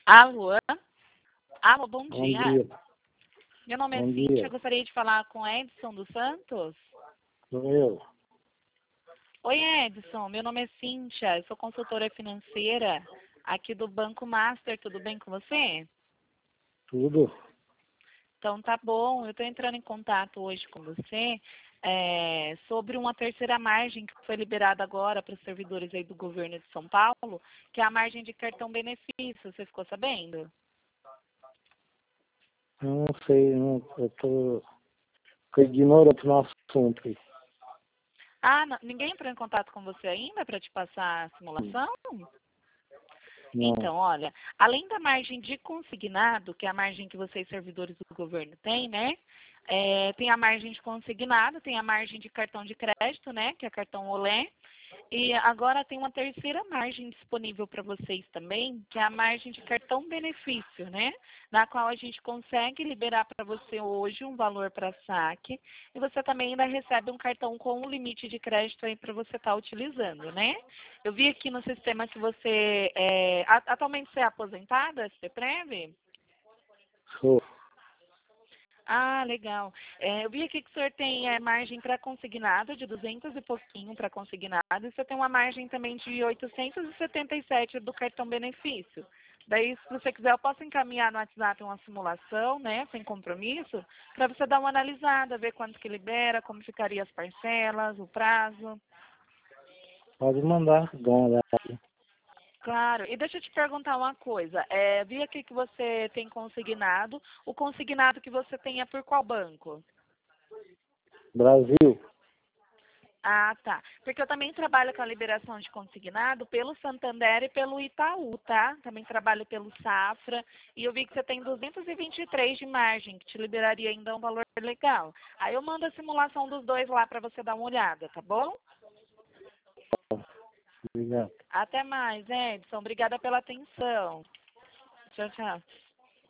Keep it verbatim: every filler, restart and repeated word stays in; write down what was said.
Alô? Alô, bom Bom dia. dia. Meu nome é Bom Cíntia, dia. eu gostaria de falar com Edson dos Santos. Sou eu. Oi, Edson, meu nome é Cíntia, eu sou consultora financeira aqui do Banco Master, tudo bem com você? Tudo? Então tá bom, eu estou entrando em contato hoje com você é, sobre uma terceira margem que foi liberada agora para os servidores aí do governo de São Paulo, que é a margem de cartão benefício, você ficou sabendo? Eu não sei, não, eu tô, tô ignorante no assunto aí. Ah, não, ninguém entrou em contato com você ainda para te passar a simulação? Não. Então, olha, além da margem de consignado, que é a margem que vocês, servidores do governo, têm, né? É, tem a margem de consignado, tem a margem de cartão de crédito, né? Que é cartão Olé. E agora tem uma terceira margem disponível para vocês também, que é a margem de cartão benefício, né? Na qual a gente consegue liberar para você hoje um valor para saque e você também ainda recebe um cartão com um limite de crédito aí para você estar utilizando, né? Eu vi aqui no sistema que você é, atualmente você é aposentada, S P Prev? Sou. Ah, legal. É, eu vi aqui que o senhor tem é, margem para consignado de duzentos e pouquinho para consignado e você tem uma margem também de oitocentos e setenta e sete do cartão benefício. Daí, se você quiser, eu posso encaminhar no WhatsApp uma simulação, né, sem compromisso, para você dar uma analisada, ver quanto que libera, como ficaria as parcelas, o prazo. Pode mandar, dá uma olhada aqui. Claro. E deixa eu te perguntar uma coisa. É, vi aqui que você tem consignado. O consignado que você tem é por qual banco? Brasil. Ah, tá. Porque eu também trabalho com a liberação de consignado pelo Santander e pelo Itaú, tá? Também trabalho pelo Safra. E eu vi que você tem duzentos e vinte e três de margem, que te liberaria ainda um valor legal. Aí eu mando a simulação dos dois lá para você dar uma olhada, tá bom? Obrigado. Até mais, Edson. Obrigada pela atenção. Tchau, tchau.